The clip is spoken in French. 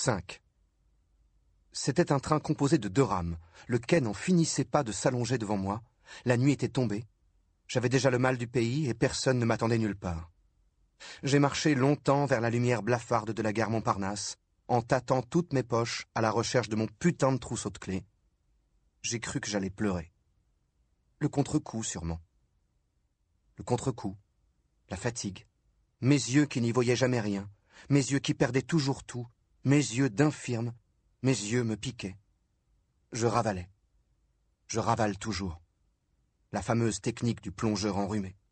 5. C'était un train composé de 2 rames. Le quai n'en finissait pas de s'allonger devant moi. La nuit était tombée. J'avais déjà le mal du pays et personne ne m'attendait nulle part. J'ai marché longtemps vers la lumière blafarde de la gare Montparnasse, en tâtant toutes mes poches à la recherche de mon putain de trousseau de clés. J'ai cru que j'allais pleurer. Le contre-coup, sûrement. Le contre-coup, la fatigue, mes yeux qui n'y voyaient jamais rien, mes yeux qui perdaient toujours tout, mes yeux d'infirme, mes yeux me piquaient. Je ravalais. Je ravale toujours. La fameuse technique du plongeur enrhumé.